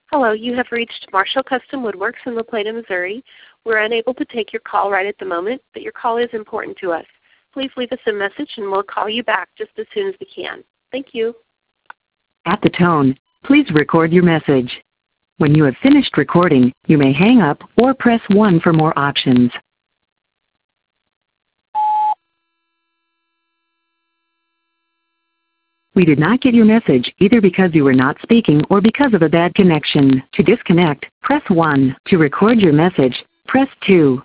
Hello, you have reached Marshall Custom Woodworks in La Plata, Missouri. We're unable to take your call right at the moment, but your call is important to us. Please leave us a message and we'll call you back just as soon as we can. Thank you. At the tone, please record your message. When you have finished recording, you may hang up or press 1 for more options. We did not get your message either because you were not speaking or because of a bad connection. To disconnect, press 1. To record your message, press 2.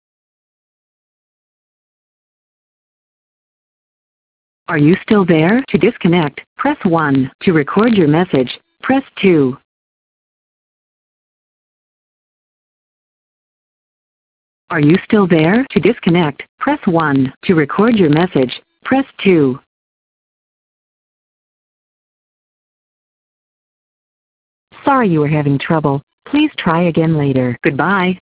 Are you still there? To disconnect, press 1. To record your message, press 2. Are you still there? To disconnect, press 1. To record your message, press 2. Sorry you were having trouble. Please try again later. Goodbye.